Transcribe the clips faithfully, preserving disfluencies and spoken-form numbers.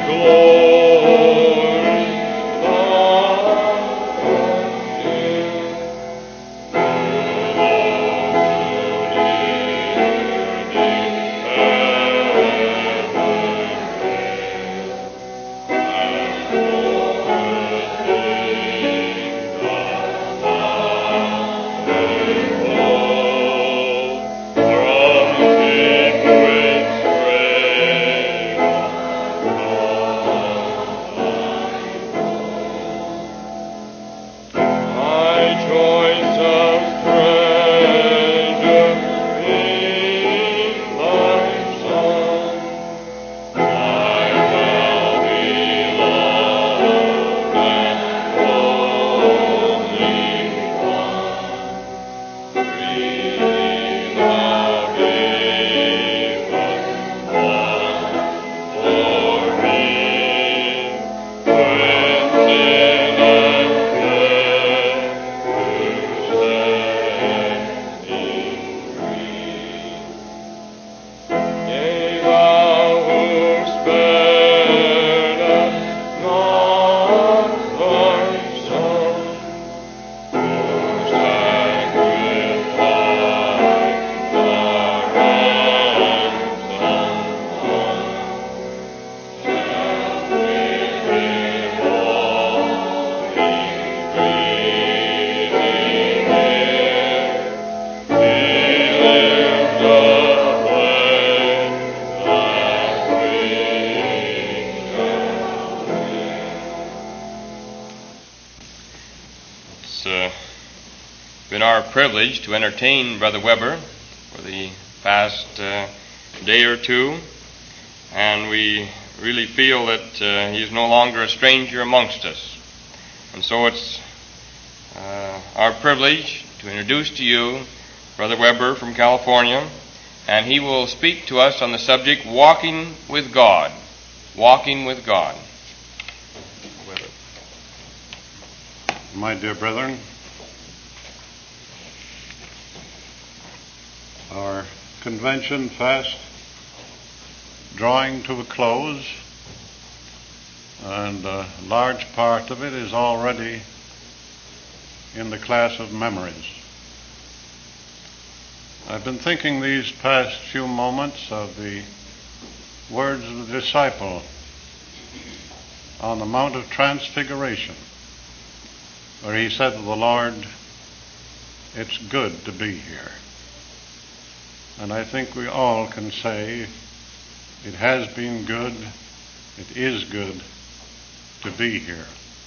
been our privilege to entertain Brother Weber for the past uh, day or two, and we really feel that uh, he is no longer a stranger amongst us. And so it's uh, our privilege to introduce to you Brother Weber from California, and he will speak to us on the subject, Walking with God. Walking with God. Weber. My dear brethren, our convention fast drawing to a close, and a large part of it is already in the class of memories. I've been thinking these past few moments of the words of the disciple on the Mount of Transfiguration, where he said to the Lord, "It's good to be here." And I think we all can say it has been good, it is good to be here.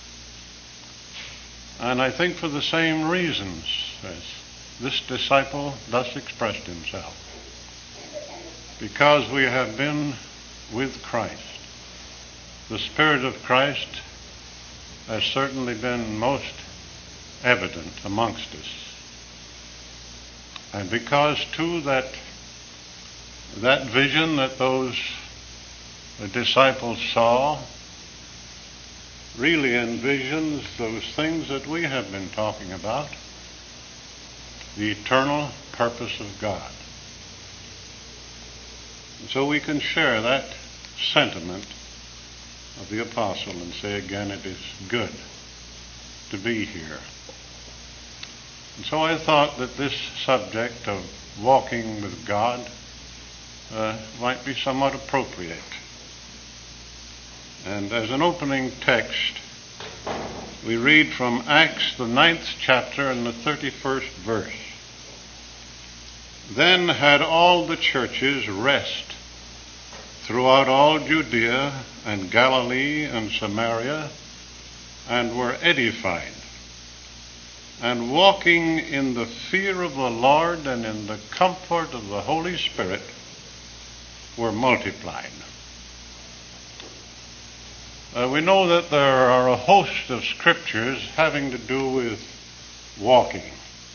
And I think for the same reasons as this disciple thus expressed himself. Because we have been with Christ. The Spirit of Christ has certainly been most evident amongst us. And because, too, that that vision that those the disciples saw really envisions those things that we have been talking about, the eternal purpose of God. And so we can share that sentiment of the apostle and say again, it is good to be here. And so I thought that this subject of walking with God uh, might be somewhat appropriate. And as an opening text, we read from Acts, the ninth chapter and the thirty-first verse. Then had all the churches rest throughout all Judea and Galilee and Samaria, and were edified, and walking in the fear of the Lord and in the comfort of the Holy Spirit were multiplied. Uh, we know that there are a host of scriptures having to do with walking.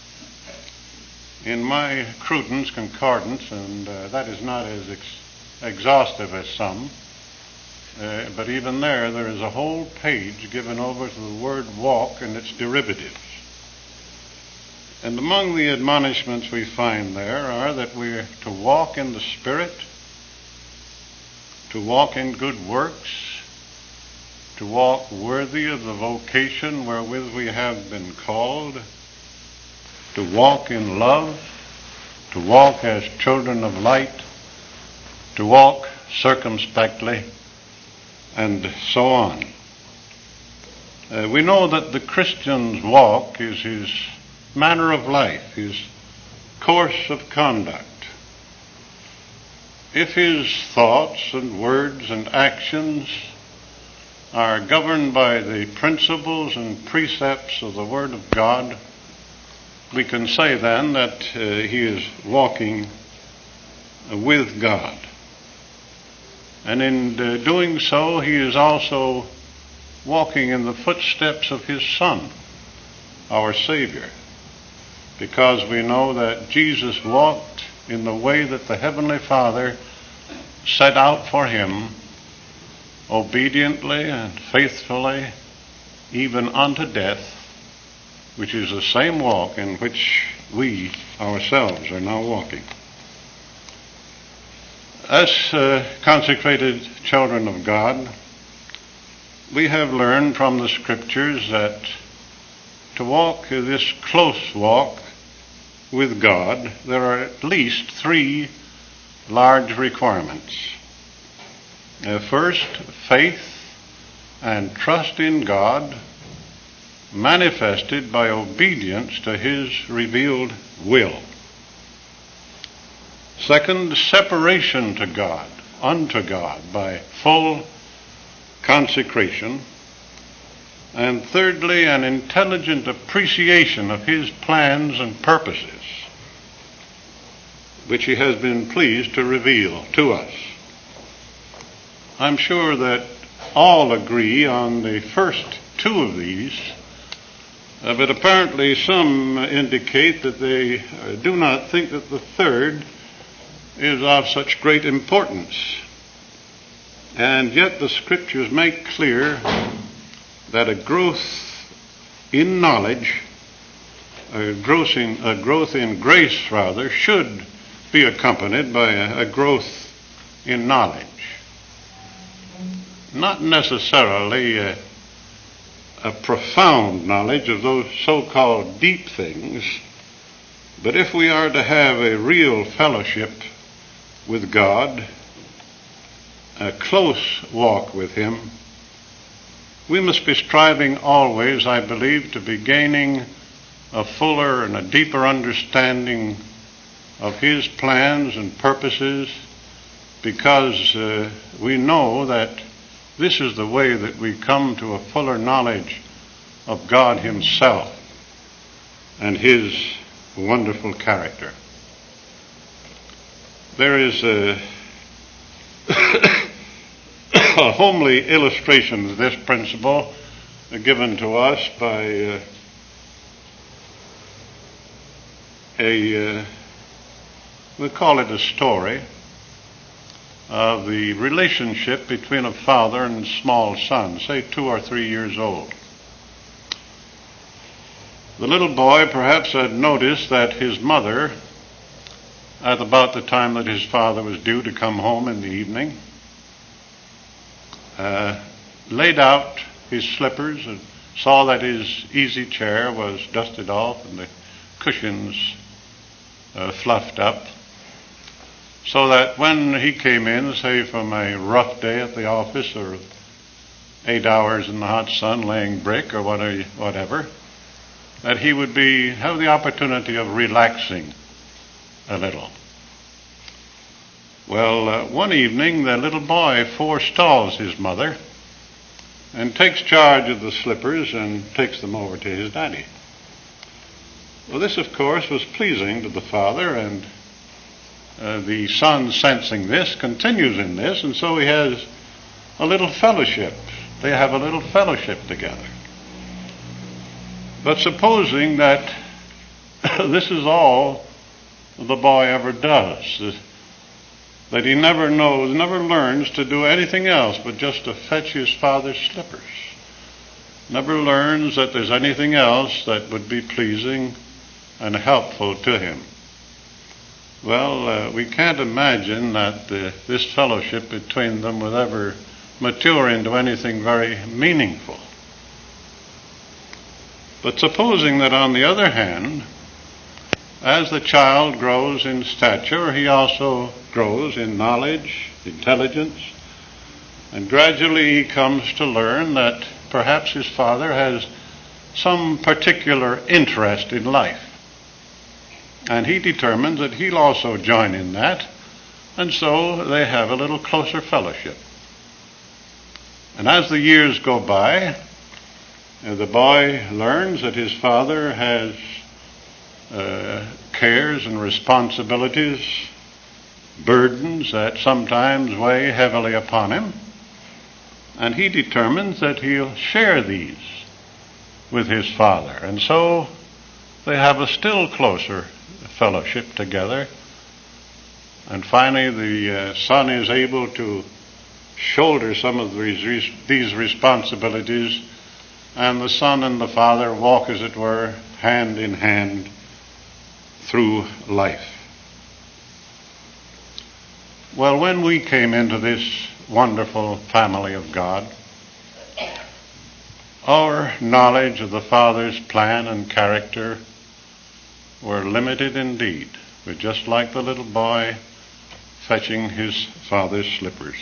In my Cruden's Concordance, and uh, that is not as ex- exhaustive as some, uh, but even there, there is a whole page given over to the word walk and its derivatives. And among the admonishments we find there are that we are to walk in the Spirit, to walk in good works, to walk worthy of the vocation wherewith we have been called, to walk in love, to walk as children of light, to walk circumspectly, and so on. Uh, we know that the Christian's walk is his manner of life, his course of conduct. If his thoughts and words and actions are governed by the principles and precepts of the Word of God, we can say then that uh, he is walking with God. And in uh, doing so, he is also walking in the footsteps of his Son, our Savior, because we know that Jesus walked in the way that the Heavenly Father set out for him, obediently and faithfully, even unto death, which is the same walk in which we ourselves are now walking. As uh, consecrated children of God, we have learned from the Scriptures that to walk this close walk with God, there are at least three large requirements. Uh, first, faith and trust in God, manifested by obedience to his revealed will. Second, separation to God, unto God, by full consecration. And thirdly, an intelligent appreciation of his plans and purposes, which he has been pleased to reveal to us. I'm sure that all agree on the first two of these, uh, but apparently some indicate that they uh, do not think that the third is of such great importance. And yet the Scriptures make clear that a growth in knowledge, a growth in, a growth in grace, rather, should be accompanied by a, a growth in knowledge. Not necessarily a, a profound knowledge of those so-called deep things, but if we are to have a real fellowship with God, a close walk with him, we must be striving always, I believe, to be gaining a fuller and a deeper understanding of his plans and purposes, because uh, we know that this is the way that we come to a fuller knowledge of God himself and his wonderful character. There is a a homely illustration of this principle uh, given to us by uh, a, uh, we call it a story, of the relationship between a father and small son, say two or three years old. The little boy perhaps had noticed that his mother, at about the time that his father was due to come home in the evening, Uh, laid out his slippers and saw that his easy chair was dusted off and the cushions uh, fluffed up, so that when he came in, say from a rough day at the office or eight hours in the hot sun laying brick or whatever, that he would be have the opportunity of relaxing a little. Well, uh, one evening the little boy forestalls his mother and takes charge of the slippers and takes them over to his daddy. Well, this, of course, was pleasing to the father, and uh, the son, sensing this, continues in this, and so he has a little fellowship. They have a little fellowship together. But supposing that this is all the boy ever does, that he never knows, never learns to do anything else but just to fetch his father's slippers, never learns that there's anything else that would be pleasing and helpful to him. Well, uh, we can't imagine that uh, this fellowship between them would ever mature into anything very meaningful. But supposing that, on the other hand, as the child grows in stature, he also grows in knowledge, intelligence, and gradually he comes to learn that perhaps his father has some particular interest in life. And he determines that he'll also join in that, and so they have a little closer fellowship. And as the years go by, the boy learns that his father has uh, cares and responsibilities, burdens that sometimes weigh heavily upon him, and he determines that he'll share these with his father. And so they have a still closer fellowship together. And finally, the uh, son is able to shoulder some of these, these responsibilities, and the son and the father walk, as it were, hand in hand through life. Well, when we came into this wonderful family of God, our knowledge of the Father's plan and character were limited indeed. We're just like the little boy fetching his father's slippers.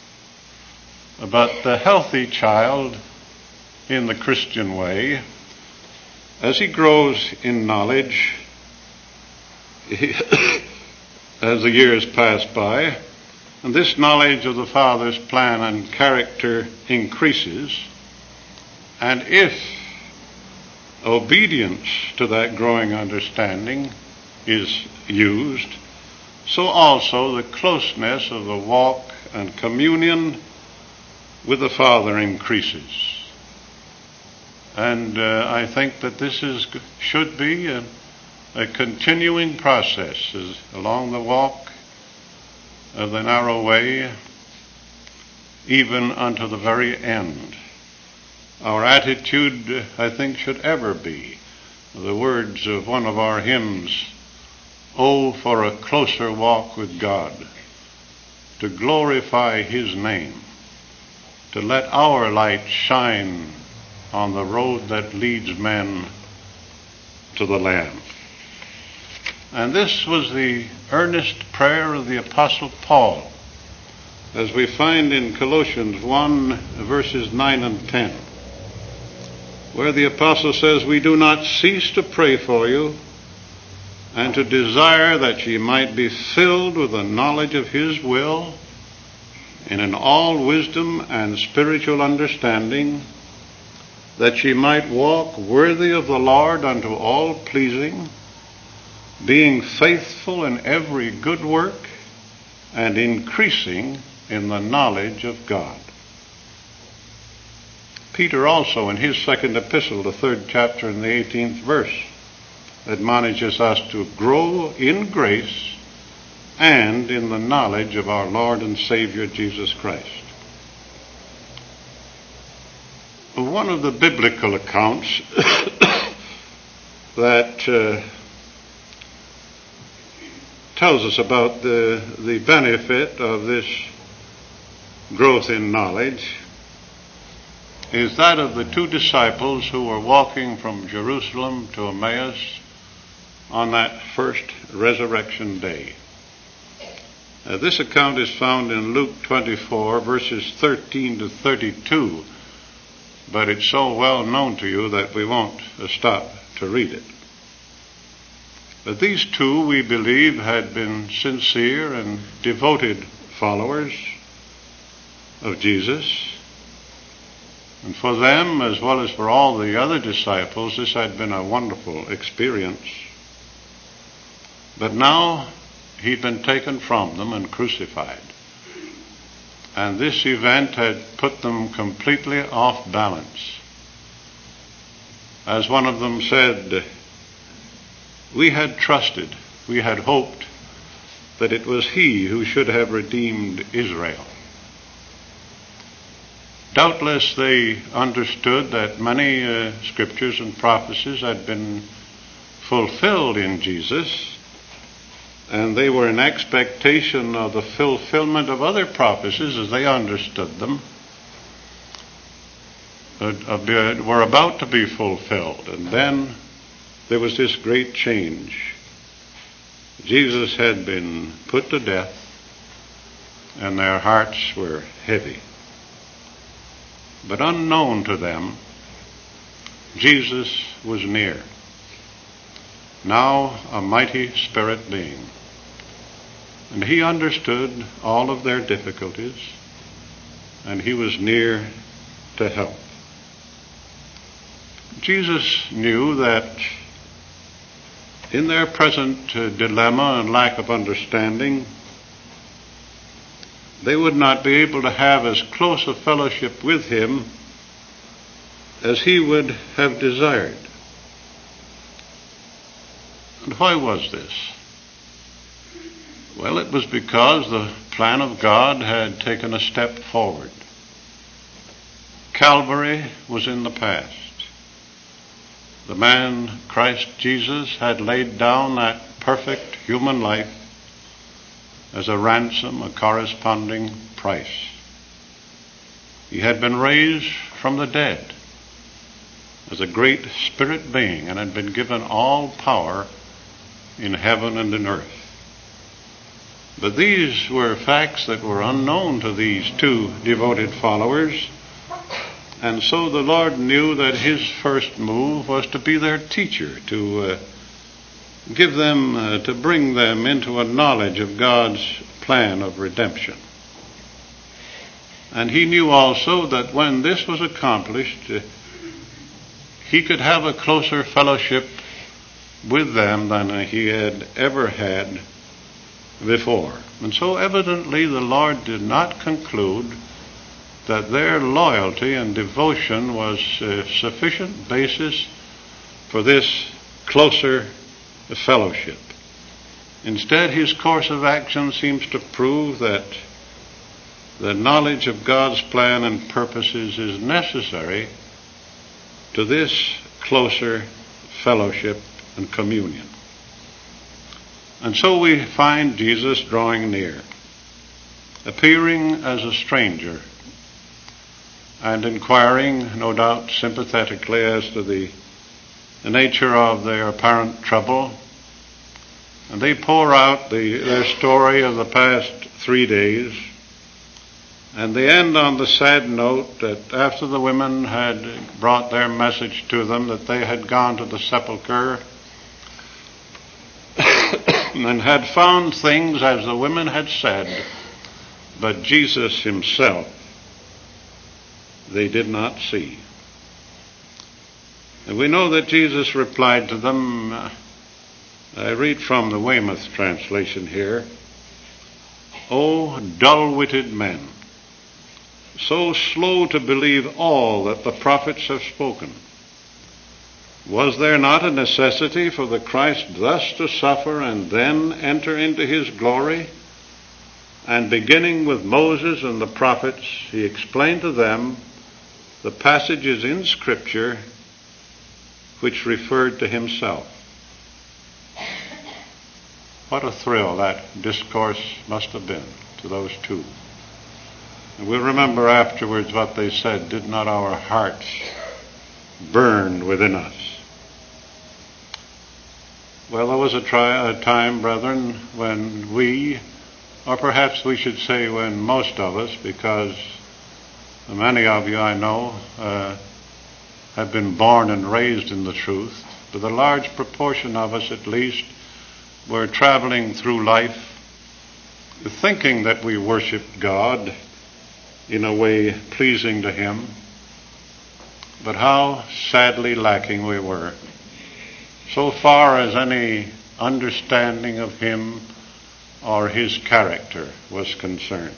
But the healthy child in the Christian way, as he grows in knowledge, he, as the years pass by, and this knowledge of the Father's plan and character increases, and if obedience to that growing understanding is used, so also the closeness of the walk and communion with the Father increases. And uh, I think that this is should be a, a continuing process as along the walk of the narrow way, even unto the very end. Our attitude, I think, should ever be the words of one of our hymns, "Oh, for a closer walk with God, to glorify His name, to let our light shine on the road that leads men to the Lamb." And this was the earnest prayer of the Apostle Paul, as we find in Colossians one, verses nine and ten, where the Apostle says, "We do not cease to pray for you, and to desire that ye might be filled with the knowledge of His will, and in all wisdom and spiritual understanding, that ye might walk worthy of the Lord unto all pleasing, being faithful in every good work, and increasing in the knowledge of God." Peter also, in his second epistle, the third chapter and the eighteenth verse, admonishes us to grow in grace and in the knowledge of our Lord and Savior Jesus Christ. One of the biblical accounts that uh, tells us about the, the benefit of this growth in knowledge is that of the two disciples who were walking from Jerusalem to Emmaus on that first resurrection day. Uh, this account is found in Luke twenty-four, verses thirteen to thirty-two, but it's so well known to you that we won't uh, stop to read it. But these two, we believe, had been sincere and devoted followers of Jesus. And for them, as well as for all the other disciples, this had been a wonderful experience. But now he'd been taken from them and crucified. And this event had put them completely off balance. As one of them said, "We had trusted, we had hoped that it was He who should have redeemed Israel." Doubtless they understood that many uh, scriptures and prophecies had been fulfilled in Jesus, and they were in expectation of the fulfillment of other prophecies as they understood them. uh, uh, were about to be fulfilled. And then there was this great change. Jesus had been put to death, and their hearts were heavy. But unknown to them, Jesus was near, now a mighty spirit being. And he understood all of their difficulties, and he was near to help. Jesus knew that in their present uh, dilemma and lack of understanding, they would not be able to have as close a fellowship with him as he would have desired. And why was this? Well, it was because the plan of God had taken a step forward. Calvary was in the past. The man, Christ Jesus, had laid down that perfect human life as a ransom, a corresponding price. He had been raised from the dead as a great spirit being and had been given all power in heaven and in earth. But these were facts that were unknown to these two devoted followers, and so the Lord knew that his first move was to be their teacher, to uh, give them, uh, to bring them into a knowledge of God's plan of redemption. And he knew also that when this was accomplished, uh, he could have a closer fellowship with them than he had ever had before. And so evidently the Lord did not conclude that their loyalty and devotion was a sufficient basis for this closer fellowship. Instead, his course of action seems to prove that the knowledge of God's plan and purposes is necessary to this closer fellowship and communion. And so we find Jesus drawing near, appearing as a stranger, and inquiring, no doubt sympathetically, as to the, the nature of their apparent trouble. And they pour out the, their story of the past three days, and they end on the sad note that after the women had brought their message to them that they had gone to the sepulchre and had found things as the women had said, but Jesus himself they did not see. And we know that Jesus replied to them, uh, I read from the Weymouth translation here, O dull-witted men, so slow to believe all that the prophets have spoken. Was there not a necessity for the Christ thus to suffer and then enter into his glory? And beginning with Moses and the prophets, he explained to them the passages in Scripture which referred to himself. What a thrill that discourse must have been to those two. And we'll remember afterwards what they said, did not our hearts burn within us? Well, there was a, tri- a time, brethren, when we, or perhaps we should say when most of us, because many of you I know uh, have been born and raised in the truth, but a large proportion of us at least were traveling through life thinking that we worshiped God in a way pleasing to him, but how sadly lacking we were so far as any understanding of him or his character was concerned.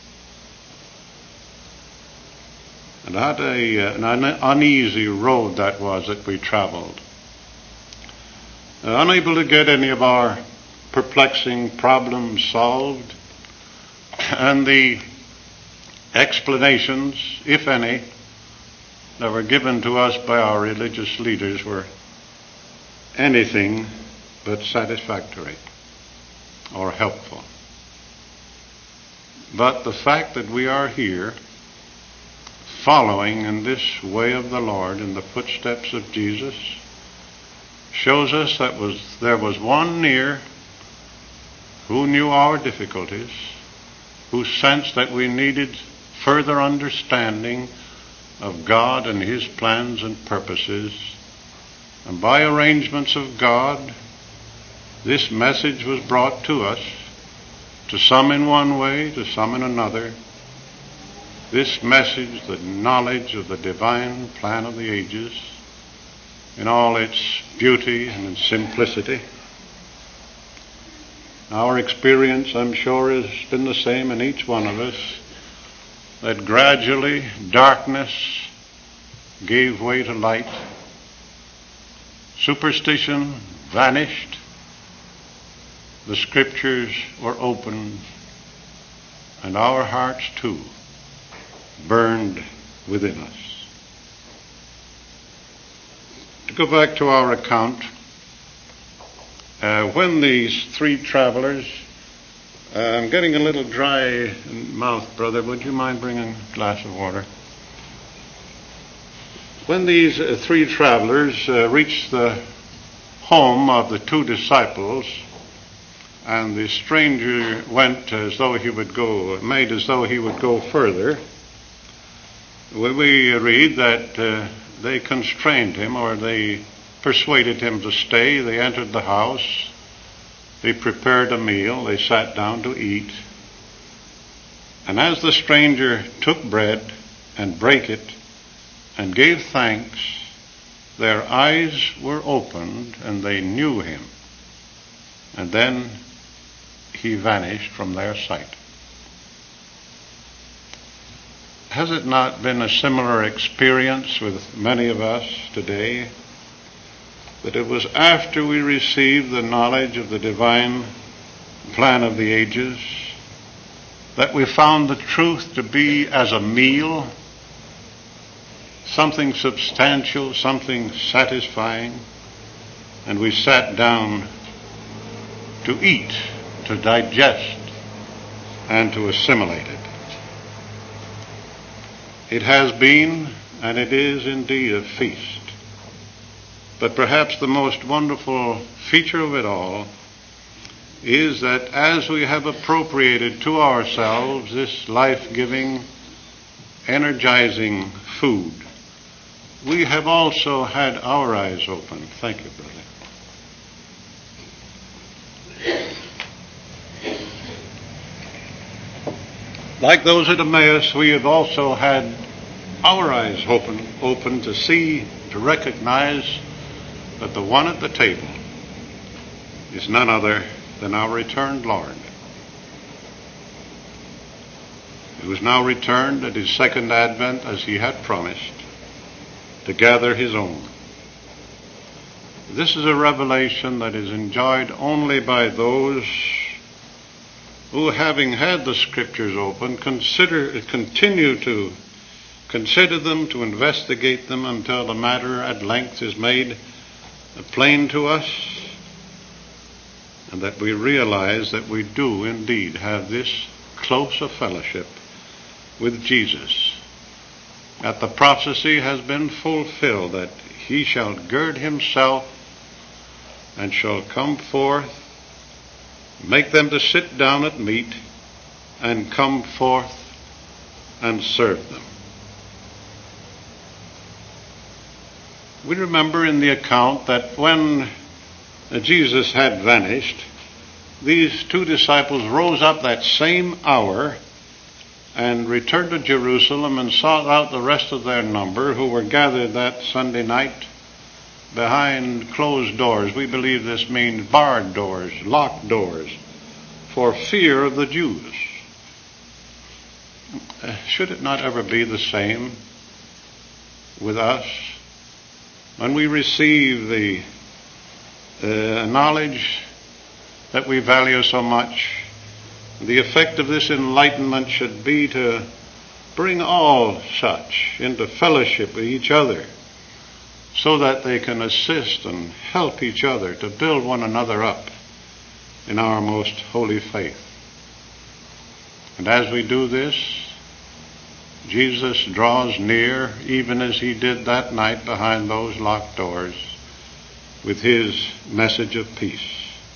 And what a, an uneasy road that was that we traveled. Uh, unable to get any of our perplexing problems solved, and the explanations, if any, that were given to us by our religious leaders were anything but satisfactory or helpful. But the fact that we are here, following in this way of the Lord, in the footsteps of Jesus, shows us that was there was one near who knew our difficulties, who sensed that we needed further understanding of God and His plans and purposes. And by arrangements of God, this message was brought to us, to some in one way, to some in another. This message, the knowledge of the divine plan of the ages, in all its beauty and its simplicity. Our experience, I'm sure, has been the same in each one of us, that gradually darkness gave way to light, superstition vanished, the Scriptures were opened, and our hearts too burned within us. To go back to our account, uh, when these three travelers, uh, I'm getting a little dry in mouth, brother, would you mind bringing a glass of water? When these uh, three travelers uh, reached the home of the two disciples, and the stranger went as though he would go, made as though he would go further, we read that uh, they constrained him, or they persuaded him to stay. They entered the house, they prepared a meal, they sat down to eat. And as the stranger took bread and brake it and gave thanks, their eyes were opened and they knew him. And then he vanished from their sight. Has it not been a similar experience with many of us today? That it was after we received the knowledge of the divine plan of the ages that we found the truth to be as a meal, something substantial, something satisfying, and we sat down to eat, to digest, and to assimilate it. It has been, and it is indeed, a feast. But perhaps the most wonderful feature of it all is that as we have appropriated to ourselves this life-giving, energizing food, we have also had our eyes opened. Thank you, brother. Like those at Emmaus, we have also had our eyes open, open to see, to recognize that the one at the table is none other than our returned Lord, who is now returned at his second advent as he had promised, to gather his own. This is a revelation that is enjoyed only by those who, having had the Scriptures open, consider, continue to consider them, to investigate them until the matter at length is made plain to us, and that we realize that we do indeed have this close a fellowship with Jesus, that the prophecy has been fulfilled, that he shall gird himself and shall come forth, make them to sit down at meat, and come forth and serve them. We remember in the account that when Jesus had vanished, these two disciples rose up that same hour and returned to Jerusalem and sought out the rest of their number who were gathered that Sunday night behind closed doors. We believe this means barred doors, locked doors, for fear of the Jews. Uh, should it not ever be the same with us? When we receive the uh, knowledge that we value so much, the effect of this enlightenment should be to bring all such into fellowship with each other, so that they can assist and help each other to build one another up in our most holy faith. And as we do this, Jesus draws near, even as he did that night behind those locked doors, with his message of peace.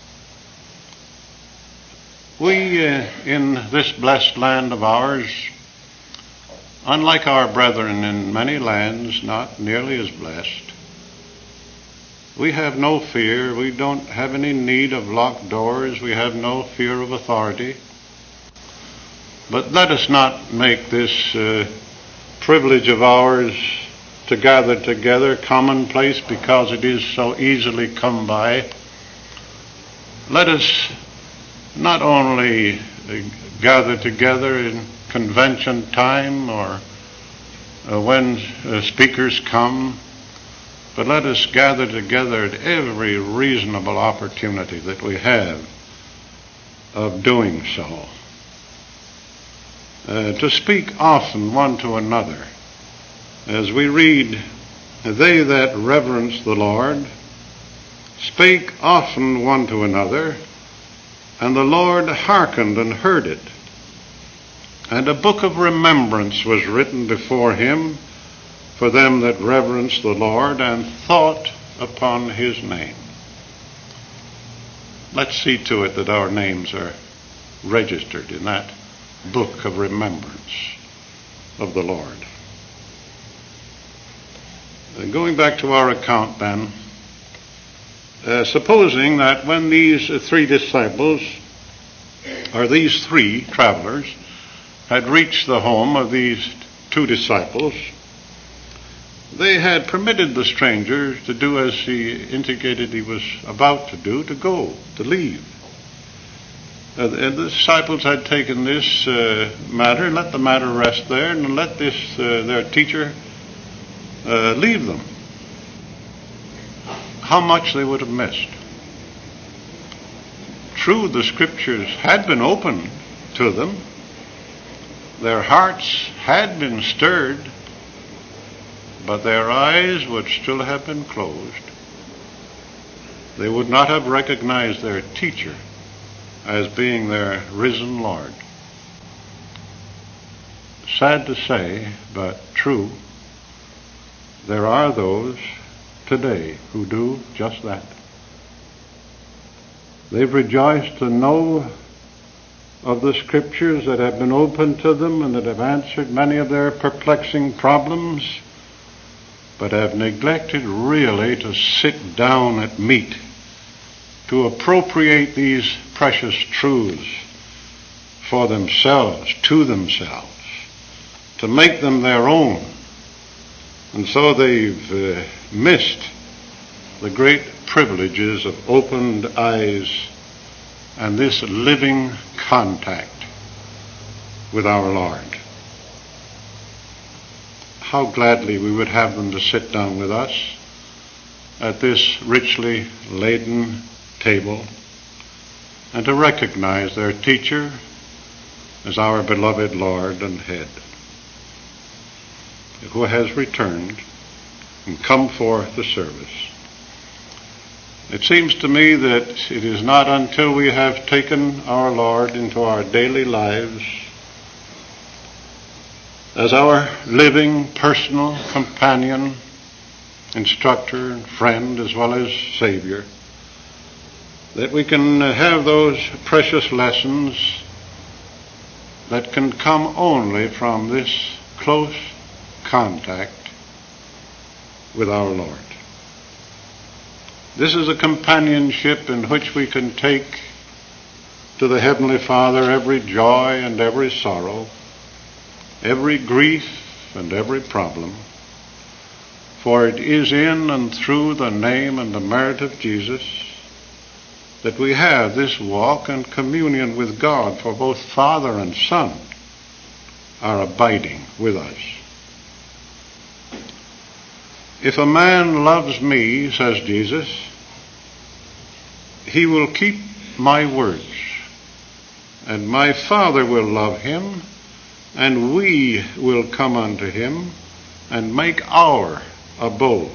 We, uh, in this blessed land of ours, unlike our brethren in many lands not nearly as blessed, we have no fear. We don't have any need of locked doors. We have no fear of authority. But let us not make this uh, privilege of ours to gather together commonplace because it is so easily come by. Let us not only uh, gather together in convention time or uh, when uh, speakers come, but let us gather together at every reasonable opportunity that we have of doing so. Uh, to speak often one to another. As we read, they that reverence the Lord spake often one to another, and the Lord hearkened and heard it. And a book of remembrance was written before him for them that reverence the Lord and thought upon his name. Let's see to it that our names are registered in that book of remembrance of the Lord. And going back to our account then, uh, supposing that when these uh, three disciples, or these three travelers, had reached the home of these two disciples, they had permitted the stranger to do as he indicated he was about to do, to go, to leave. Uh, and the disciples had taken this uh, matter, let the matter rest there, and let this, uh, their teacher, uh, leave them. How much they would have missed. True, the Scriptures had been opened to them. Their hearts had been stirred, but their eyes would still have been closed. They would not have recognized their teacher as being their risen Lord. Sad to say, but true, there are those today who do just that. They've rejoiced to know of the Scriptures that have been opened to them and that have answered many of their perplexing problems, but have neglected really to sit down at meat, to appropriate these precious truths for themselves, to themselves, to make them their own. And so they've uh, missed the great privileges of opened eyes and this living contact with our Lord. How gladly we would have them to sit down with us at this richly laden table and to recognize their teacher as our beloved Lord and Head, who has returned and come forth to service. It seems to me that it is not until we have taken our Lord into our daily lives as our living, personal companion, instructor, and friend, as well as Savior, that we can have those precious lessons that can come only from this close contact with our Lord. This is a companionship in which we can take to the Heavenly Father every joy and every sorrow, every grief and every problem, for it is in and through the name and the merit of Jesus that we have this walk and communion with God, for both Father and Son are abiding with us. If a man loves me, says Jesus, he will keep my words, and my Father will love him, and we will come unto him and make our abode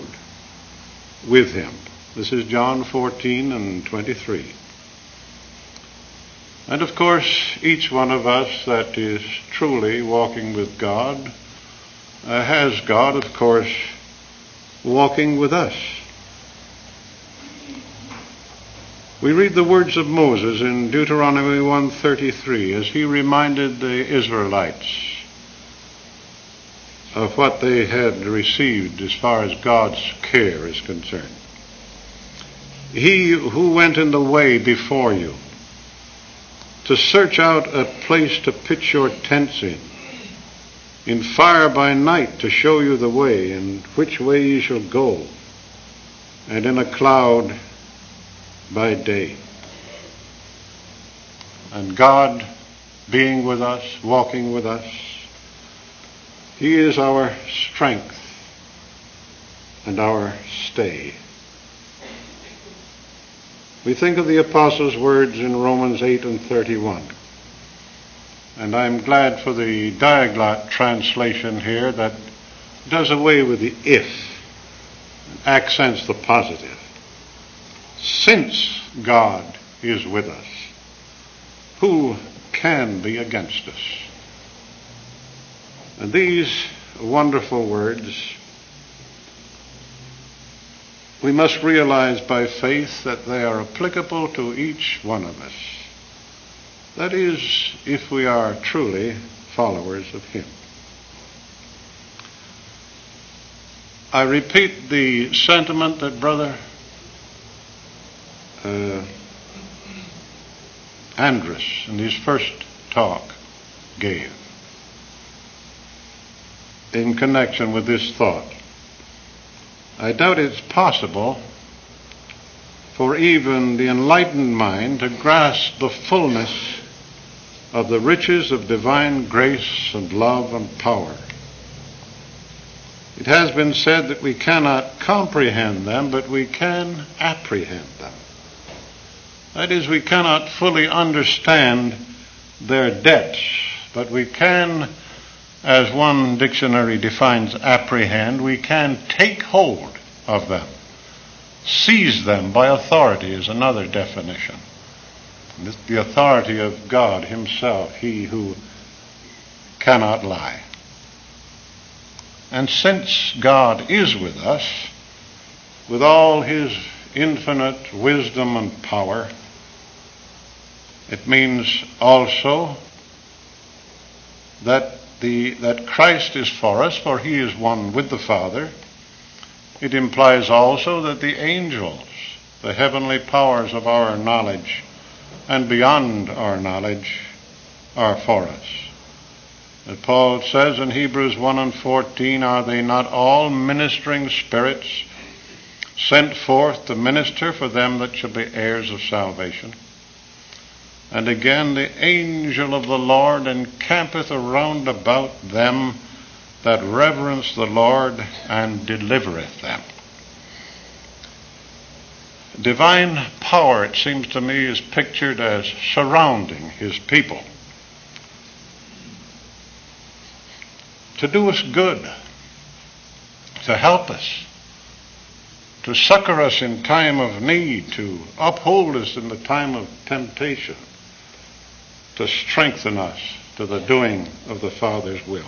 with him. This is John fourteen and twenty-three. And of course, each one of us that is truly walking with God uh, has God, of course, walking with us. We read the words of Moses in Deuteronomy one thirty-three as he reminded the Israelites of what they had received as far as God's care is concerned. He who went in the way before you to search out a place to pitch your tents in, in fire by night to show you the way and which way you shall go, and in a cloud by day. And God being with us, walking with us, He is our strength and our stay. We think of the Apostles' words in Romans eight and thirty-one. And I'm glad for the Diaglott translation here that does away with the if and accents the positive. Since God is with us, who can be against us? And these wonderful words, we must realize by faith that they are applicable to each one of us. That is, if we are truly followers of Him. I repeat the sentiment that Brother uh, Andrus in his first talk gave in connection with this thought. I doubt it's possible for even the enlightened mind to grasp the fullness of the riches of divine grace and love and power. It has been said that we cannot comprehend them, but we can apprehend them. That is, we cannot fully understand their depths, but we can, as one dictionary defines apprehend, we can take hold of them. Seize them by authority is another definition. This, the authority of God Himself, He who cannot lie. And since God is with us, with all His infinite wisdom and power, it means also that the that Christ is for us, for He is one with the Father. It implies also that the angels, the heavenly powers of our knowledge and beyond our knowledge, are for us. And Paul says in Hebrews one and fourteen, are they not all ministering spirits sent forth to minister for them that shall be heirs of salvation? And again, the angel of the Lord encampeth around about them that reverence the Lord and delivereth them. Divine power, it seems to me, is pictured as surrounding His people to do us good, to help us, to succor us in time of need, to uphold us in the time of temptation, to strengthen us to the doing of the Father's will.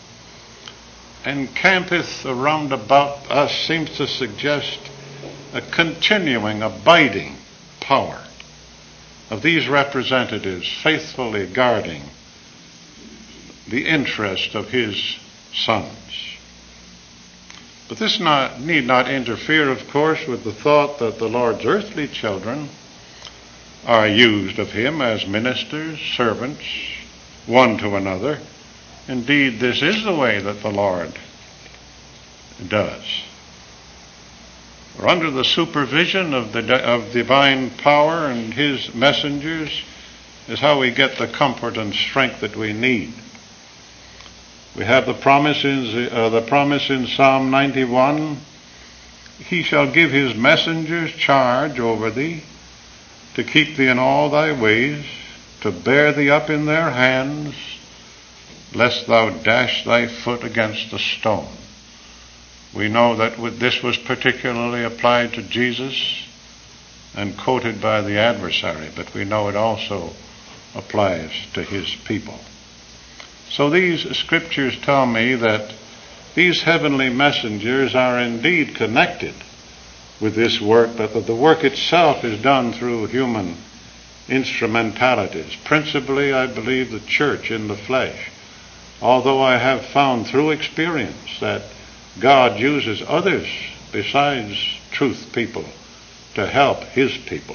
Encampeth around about us seems to suggest a continuing, abiding power of these representatives faithfully guarding the interest of His sons. But this not, need not interfere, of course, with the thought that the Lord's earthly children are used of Him as ministers, servants, one to another. Indeed, this is the way that the Lord does. For under the supervision of the of divine power and His messengers is how we get the comfort and strength that we need. We have the promise in uh, the promise in Psalm ninety-one. He shall give His messengers charge over thee, to keep thee in all thy ways, to bear thee up in their hands, lest thou dash thy foot against a stone. We know that this was particularly applied to Jesus and quoted by the adversary, but we know it also applies to his people. So these scriptures tell me that these heavenly messengers are indeed connected with this work, but that the work itself is done through human instrumentalities. Principally, I believe, the church in the flesh. Although I have found through experience that God uses others besides truth people to help his people.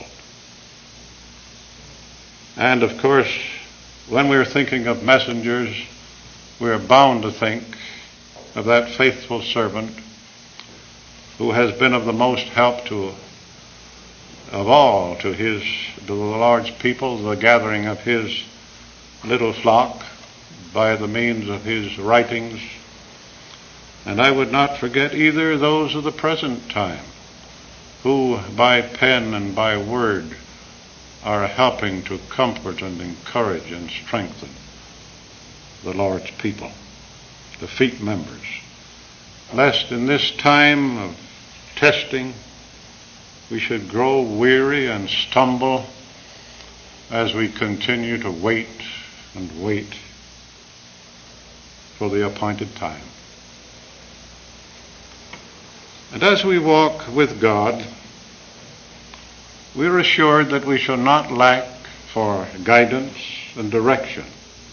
And of course, when we're thinking of messengers, we're bound to think of that faithful servant who has been of the most help to of all to his to the Lord's people, the gathering of his little flock by the means of his writings. And I would not forget either those of the present time who by pen and by word are helping to comfort and encourage and strengthen the Lord's people, the feet members, lest in this time of testing we should grow weary and stumble as we continue to wait and wait for the appointed time. And as we walk with God, we are assured that we shall not lack for guidance and direction.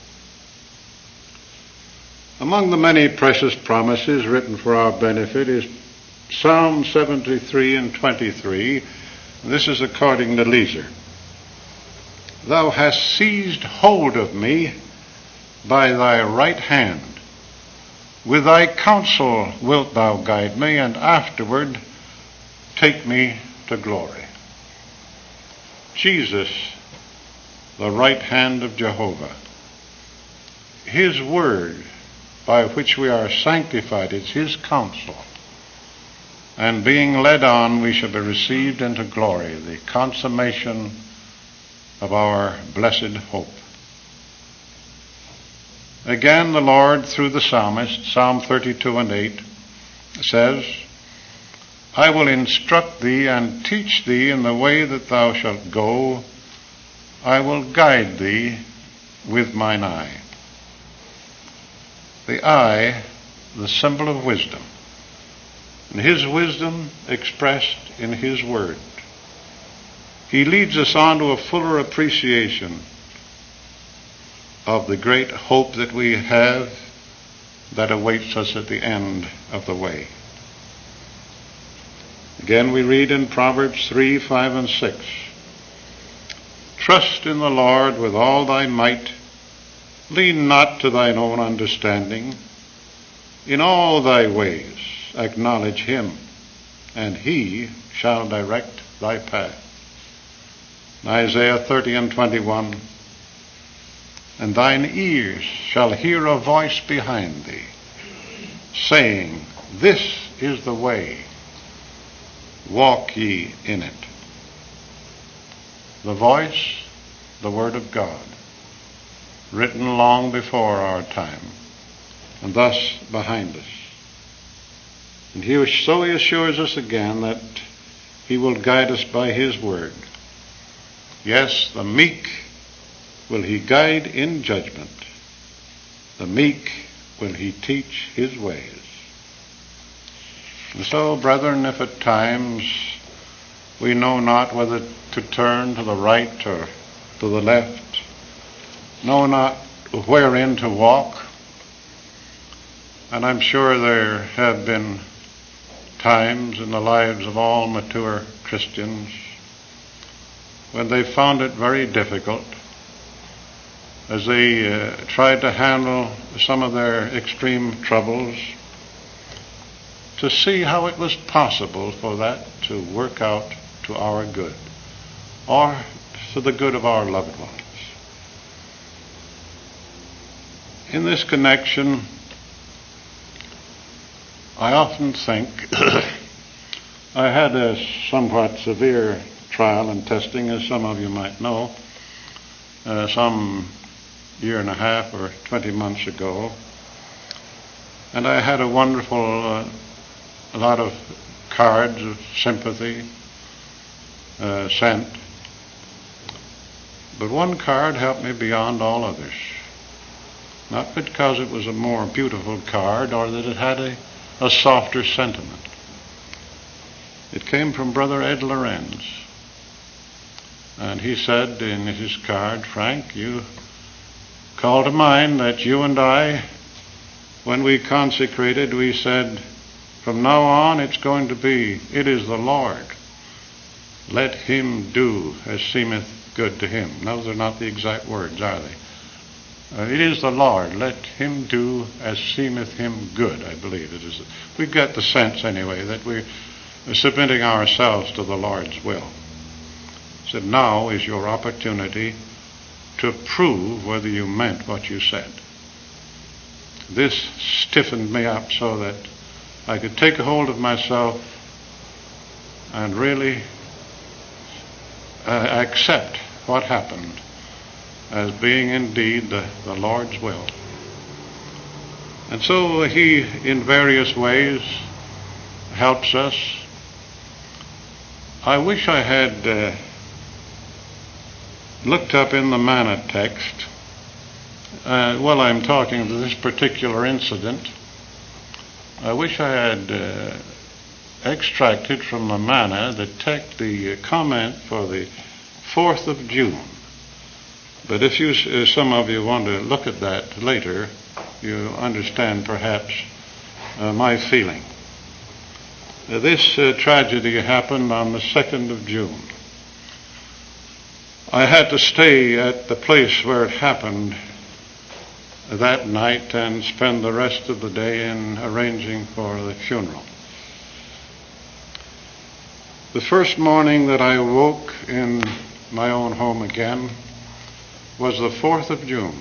Among the many precious promises written for our benefit is Psalm seventy-three and twenty-three. This is according to Leeser. Thou hast seized hold of me by thy right hand. With thy counsel wilt thou guide me, and afterward take me to glory. Jesus, the right hand of Jehovah. His word by which we are sanctified is his counsel. And being led on, we shall be received into glory, the consummation of our blessed hope. Again, the Lord, through the psalmist, Psalm thirty-two and eight, says, I will instruct thee and teach thee in the way that thou shalt go. I will guide thee with mine eye. The eye, the symbol of wisdom, and his wisdom expressed in his word. He leads us on to a fuller appreciation of the great hope that we have that awaits us at the end of the way. Again, we read in Proverbs three, five, and six, Trust in the Lord with all thy might, lean not to thine own understanding. In all thy ways acknowledge him, and he shall direct thy path. Isaiah thirty and twenty-one, And thine ears shall hear a voice behind thee, saying, This is the way, walk ye in it. The voice, the word of God, written long before our time, and thus behind us. And he, so he assures us again that he will guide us by his word. Yes, the meek will he guide in judgment. The meek will he teach his ways. And so, brethren, if at times we know not whether to turn to the right or to the left, know not wherein to walk, and I'm sure there have been times in the lives of all mature Christians when they found it very difficult as they uh, tried to handle some of their extreme troubles, to see how it was possible for that to work out to our good, or to the good of our loved ones. In this connection, I often think I had a somewhat severe trial and testing, as some of you might know, uh, some year and a half or twenty months ago. And I had a wonderful uh, a lot of cards of sympathy uh, sent. But one card helped me beyond all others. Not because it was a more beautiful card or that it had a, a softer sentiment. It came from Brother Ed Lorenz. And he said in his card, Frank, you call to mind that you and I, when we consecrated, we said, from now on it's going to be, it is the Lord. Let him do as seemeth good to him. Those are not the exact words, are they? Uh, it is the Lord. Let him do as seemeth him good, I believe it is. We get the sense, anyway, that we're submitting ourselves to the Lord's will. He said, now is your opportunity to prove whether you meant what you said. This stiffened me up so that I could take a hold of myself and really uh, accept what happened as being indeed the, the Lord's will. And so he, in various ways, helps us. I wish I had uh, looked up in the manna text, uh, while I'm talking to this particular incident, I wish I had uh, extracted from the manna the text, the comment for the fourth of June. But if you, uh, some of you want to look at that later, you understand perhaps uh, my feeling. Uh, this uh, tragedy happened on the second of June. I had to stay at the place where it happened that night and spend the rest of the day in arranging for the funeral. The first morning that I woke in my own home again was the fourth of June.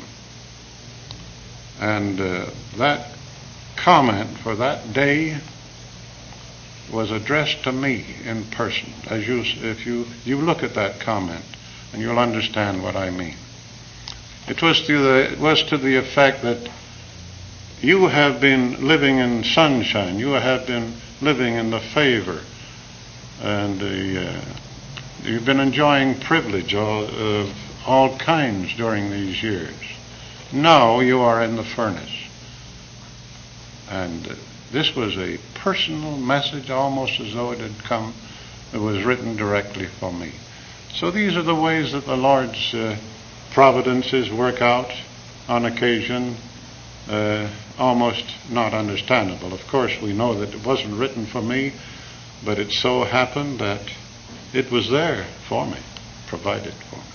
And uh, that comment for that day was addressed to me in person. As you, if you, you look at that comment, and you'll understand what I mean. It was to the, it was to the effect that you have been living in sunshine, you have been living in the favor, and the, uh, you've been enjoying privilege of all kinds during these years. Now you are in the furnace. And uh, this was a personal message, almost as though it had come, it was written directly for me. So these are the ways that the Lord's uh, providences work out on occasion, uh, almost not understandable. Of course, we know that it wasn't written for me, but it so happened that it was there for me, provided for me.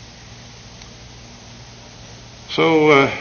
So uh,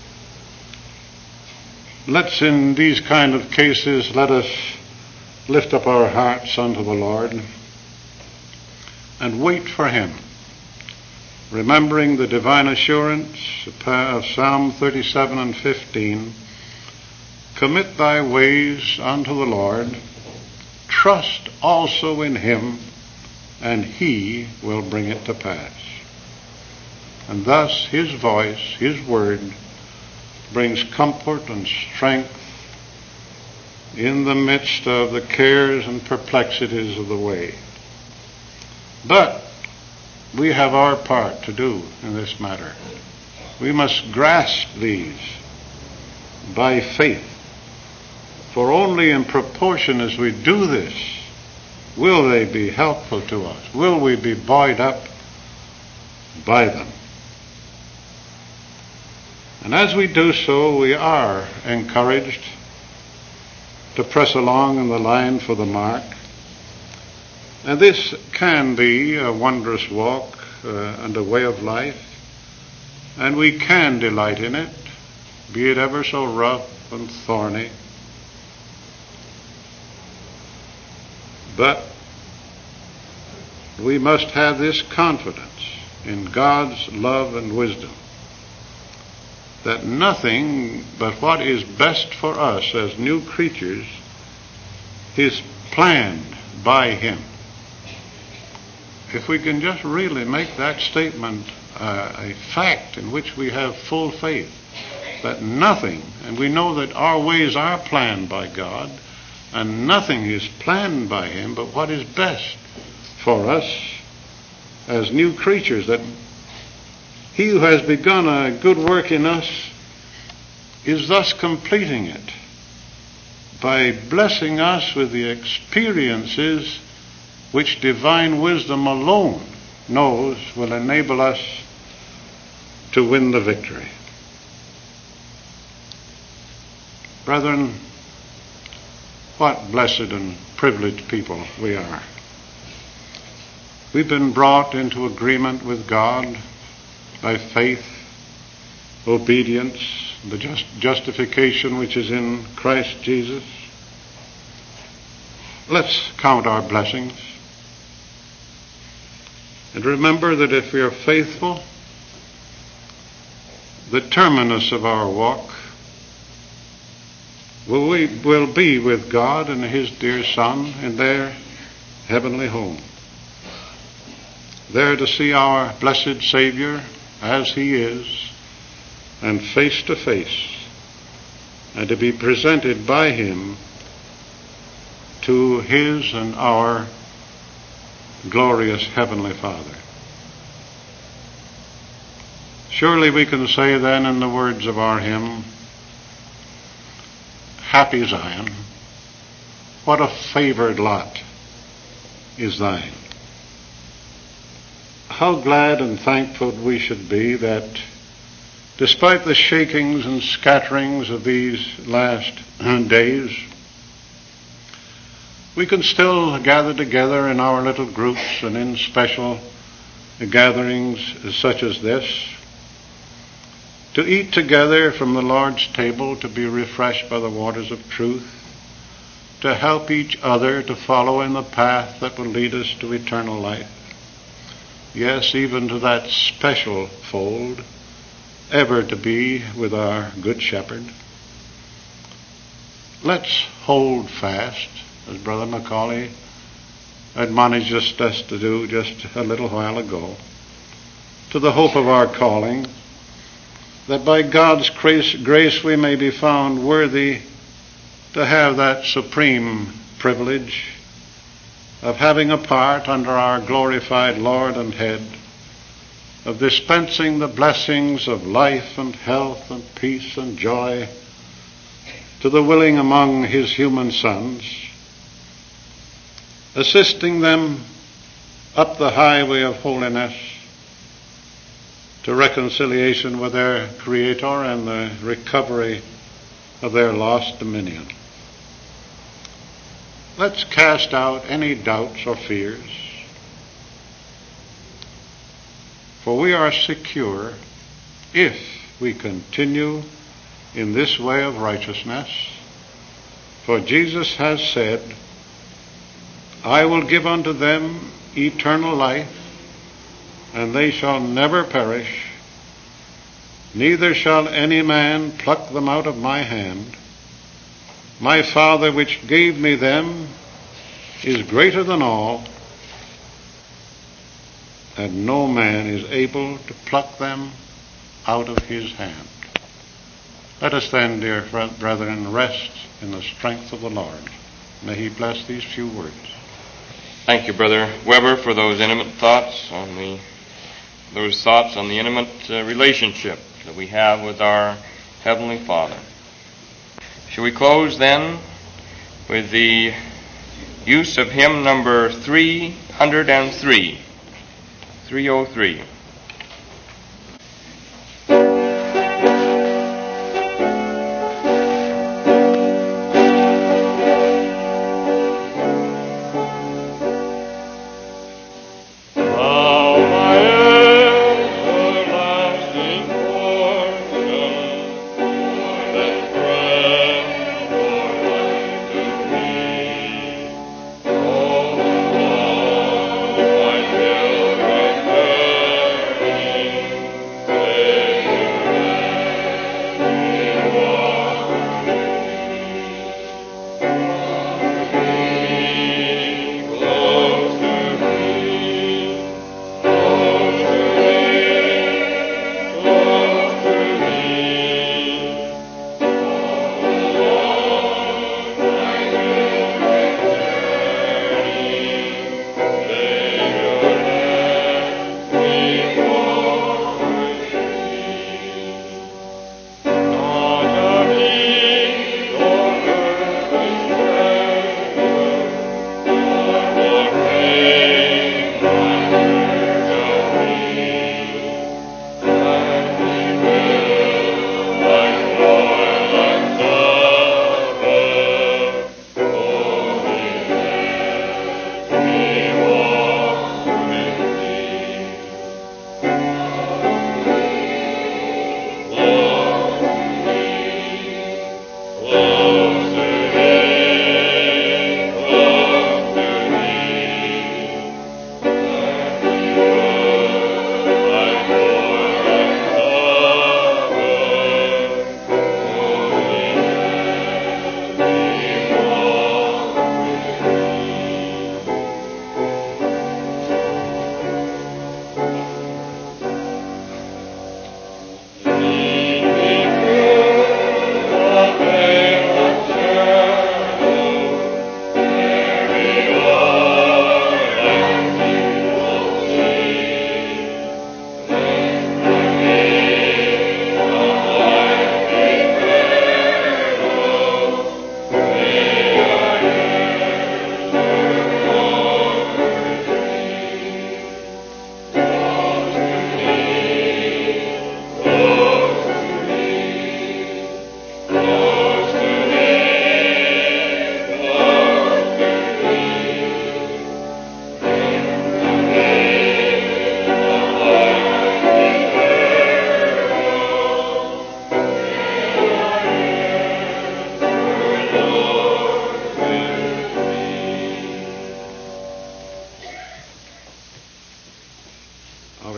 let's, in these kind of cases, let us lift up our hearts unto the Lord and wait for him, remembering the divine assurance of Psalm thirty-seven and fifteen, commit thy ways unto the Lord, trust also in him, and he will bring it to pass. And thus his voice, his word, brings comfort and strength in the midst of the cares and perplexities of the way. But we have our part to do in this matter. We must grasp these by faith. For only in proportion as we do this will they be helpful to us. Will we be buoyed up by them? And as we do so, we are encouraged to press along in the line for the mark. And this can be a wondrous walk uh, and a way of life, and we can delight in it, be it ever so rough and thorny. But we must have this confidence in God's love and wisdom, that nothing but what is best for us as new creatures is planned by him. If we can just really make that statement uh, a fact in which we have full faith, that nothing, and we know that our ways are planned by God, and nothing is planned by him but what is best for us as new creatures, that He who has begun a good work in us is thus completing it by blessing us with the experiences which divine wisdom alone knows will enable us to win the victory. Brethren, what blessed and privileged people we are. We've been brought into agreement with God by faith, obedience, the just justification which is in Christ Jesus. Let's count our blessings and remember that if we are faithful, the terminus of our walk will, we, will be with God and His dear Son in their heavenly home, there to see our blessed Savior as He is, and face to face, and to be presented by Him to His and our glorious Heavenly Father. Surely we can say then in the words of our hymn, "Happy Zion, what a favored lot is thine." How glad and thankful we should be that despite the shakings and scatterings of these last days, we can still gather together in our little groups and in special gatherings such as this, to eat together from the Lord's table, to be refreshed by the waters of truth, to help each other to follow in the path that will lead us to eternal life. Yes, even to that special fold, ever to be with our Good Shepherd. Let's hold fast, as Brother Macaulay admonished us to do just a little while ago, to the hope of our calling, that by God's grace, grace we may be found worthy to have that supreme privilege of having a part under our glorified Lord and Head, of dispensing the blessings of life and health and peace and joy to the willing among His human sons, assisting them up the highway of holiness to reconciliation with their Creator and the recovery of their lost dominion. Let's cast out any doubts or fears, for we are secure if we continue in this way of righteousness. For Jesus has said, "I will give unto them eternal life, and they shall never perish, neither shall any man pluck them out of my hand. My Father which gave me them is greater than all, and no man is able to pluck them out of His hand." Let us then, dear brethren, rest in the strength of the Lord. May He bless these few words. Thank you, Brother Weber, for those intimate thoughts on the those thoughts on the intimate uh, relationship that we have with our Heavenly Father. Shall we close then with the use of hymn number three hundred three, three oh three. Oh, my pilgrim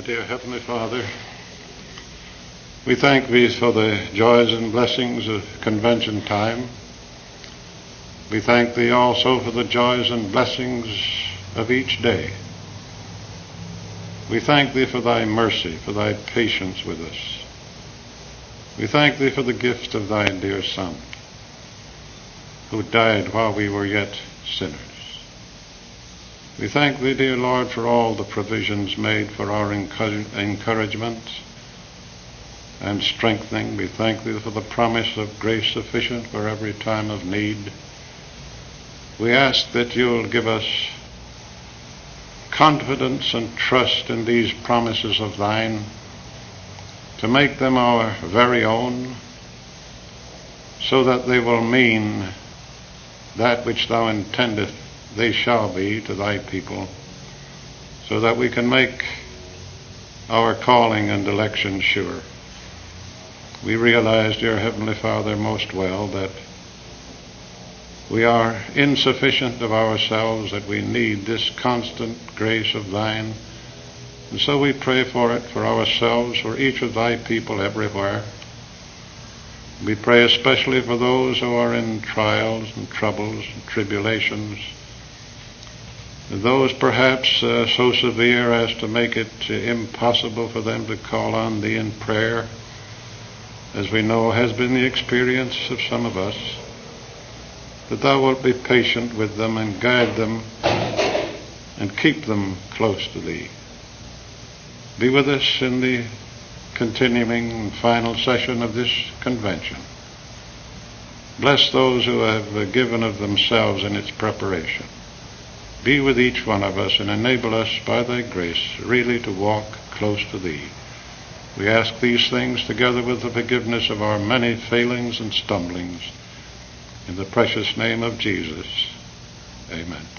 dear Heavenly Father, we thank Thee for the joys and blessings of convention time. We thank Thee also for the joys and blessings of each day. We thank Thee for Thy mercy, for Thy patience with us. We thank Thee for the gift of Thy dear Son, who died while we were yet sinners. We thank Thee, dear Lord, for all the provisions made for our encouragement and strengthening. We thank Thee for the promise of grace sufficient for every time of need. We ask that You'll give us confidence and trust in these promises of Thine, to make them our very own, so that they will mean that which Thou intendest they shall be to Thy people, so that we can make our calling and election sure. We realize, dear Heavenly Father, most well that we are insufficient of ourselves, that we need this constant grace of Thine. And so we pray for it for ourselves, for each of Thy people everywhere. We pray especially for those who are in trials and troubles and tribulations, those perhaps uh, so severe as to make it uh, impossible for them to call on Thee in prayer, as we know has been the experience of some of us, that Thou wilt be patient with them and guide them and keep them close to Thee. Be with us in the continuing and final session of this convention. Bless those who have given of themselves in its preparation. Be with each one of us and enable us by Thy grace really to walk close to Thee. We ask these things together with the forgiveness of our many failings and stumblings. In the precious name of Jesus, amen.